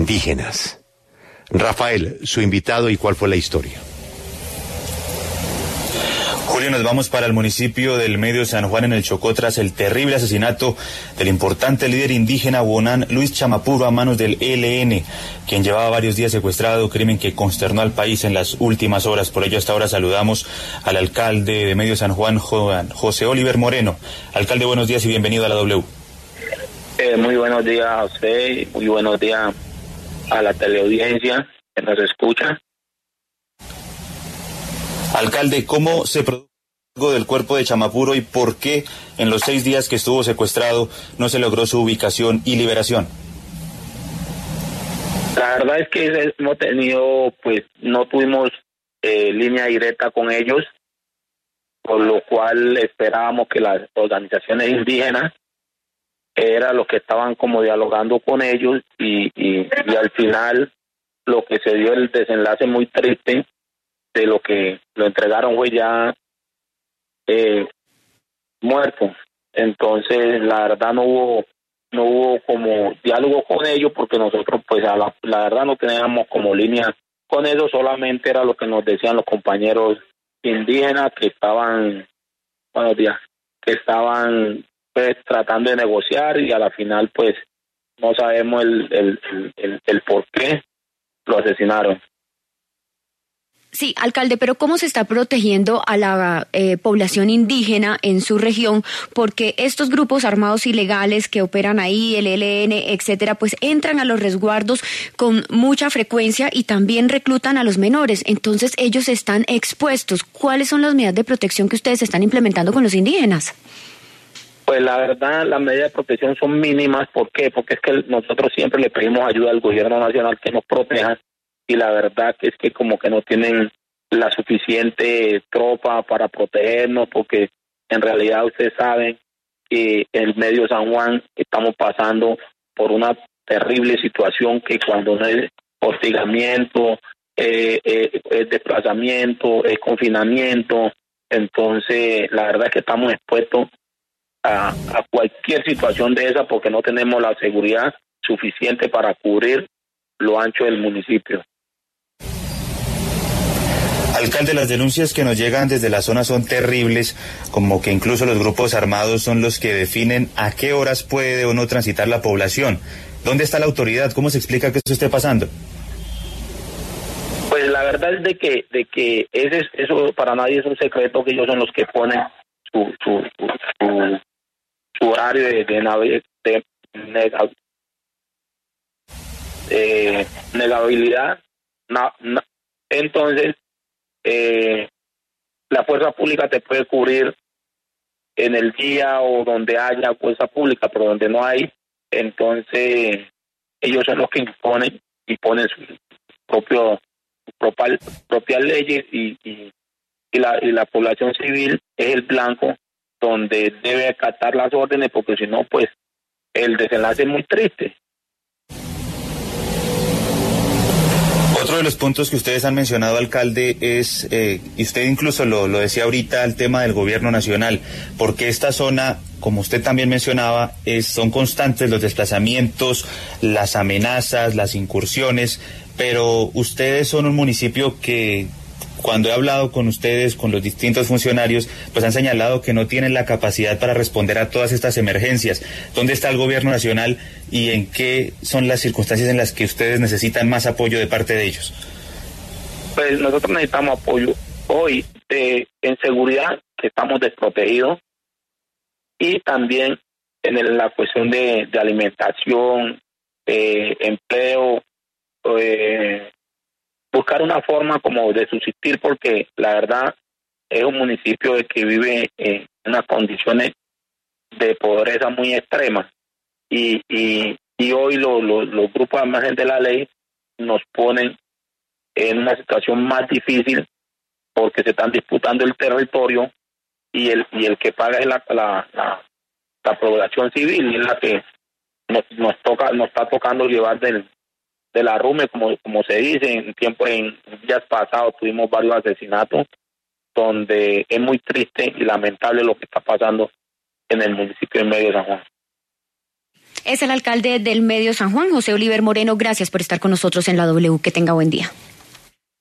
Indígenas. Rafael, su invitado, ¿y cuál fue la historia? Julio, nos vamos para el municipio del Medio San Juan, en el Chocó, tras el terrible asesinato del importante líder indígena Huonán Luis Chamapuro a manos del ELN, quien llevaba varios días secuestrado, crimen que consternó al país en las últimas horas. Por ello, hasta ahora saludamos al alcalde de Medio San Juan, José Oliver Moreno. Alcalde, buenos días y bienvenido a la W. Muy buenos días a usted y muy buenos días a la teleaudiencia que nos escucha. Alcalde, ¿cómo se produjo del cuerpo de Chamapuro y por qué en los 6 días que estuvo secuestrado no se logró su ubicación y liberación? La verdad es que no tuvimos línea directa con ellos, por lo cual esperábamos que las organizaciones indígenas eran los que estaban como dialogando con ellos y al final lo que se dio, el desenlace muy triste de lo que lo entregaron fue ya muerto. Entonces la verdad no hubo como diálogo con ellos, porque nosotros pues la verdad no teníamos como línea con ellos, solamente era lo que nos decían los compañeros indígenas que estaban, buenos días, que estaban pues tratando de negociar, y a la final pues no sabemos el por qué lo asesinaron. Sí, alcalde, pero ¿cómo se está protegiendo a la población indígena en su región? Porque estos grupos armados ilegales que operan ahí, el ELN, etcétera, pues entran a los resguardos con mucha frecuencia y también reclutan a los menores. Entonces ellos están expuestos. ¿Cuáles son las medidas de protección que ustedes están implementando con los indígenas? Pues la verdad, las medidas de protección son mínimas. ¿Por qué? Porque es que nosotros siempre le pedimos ayuda al gobierno nacional que nos proteja, y la verdad es que como que no tienen la suficiente tropa para protegernos, porque en realidad ustedes saben que en el Medio San Juan estamos pasando por una terrible situación, que cuando no es hostigamiento, es desplazamiento, es confinamiento. Entonces la verdad es que estamos expuestos a cualquier situación de esa, porque no tenemos la seguridad suficiente para cubrir lo ancho del municipio. Alcalde, las denuncias que nos llegan desde la zona son terribles, como que incluso los grupos armados son los que definen a qué horas puede o no transitar la población. ¿Dónde está la autoridad? ¿Cómo se explica que esto esté pasando? Pues la verdad es de que eso para nadie es un secreto, que ellos son los que ponen su horario de negabilidad. Entonces la fuerza pública te puede cubrir en el día o donde haya fuerza pública, pero donde no hay, entonces ellos son los que imponen sus propias leyes, y la población civil es el blanco donde debe acatar las órdenes, porque si no pues el desenlace es muy triste. Otro de los puntos que ustedes han mencionado, alcalde, es, y usted incluso lo decía ahorita, el tema del gobierno nacional, porque esta zona, como usted también mencionaba, son constantes los desplazamientos, las amenazas, las incursiones, pero ustedes son un municipio que, cuando he hablado con ustedes, con los distintos funcionarios, pues han señalado que no tienen la capacidad para responder a todas estas emergencias. ¿Dónde está el gobierno nacional y en qué son las circunstancias en las que ustedes necesitan más apoyo de parte de ellos? Pues nosotros necesitamos apoyo hoy en seguridad, que estamos desprotegidos, y también en la cuestión de alimentación, empleo, buscar una forma como de subsistir, porque la verdad es un municipio que vive en unas condiciones de pobreza muy extremas, y hoy los grupos al margen de la ley nos ponen en una situación más difícil, porque se están disputando el territorio, y el que paga es la población civil, y es la que nos está tocando llevar del arrume, como se dice. En días pasados tuvimos varios asesinatos, donde es muy triste y lamentable lo que está pasando en el municipio de Medio San Juan. Es el alcalde del Medio San Juan, José Oliver Moreno. Gracias por estar con nosotros en la W. Que tenga buen día.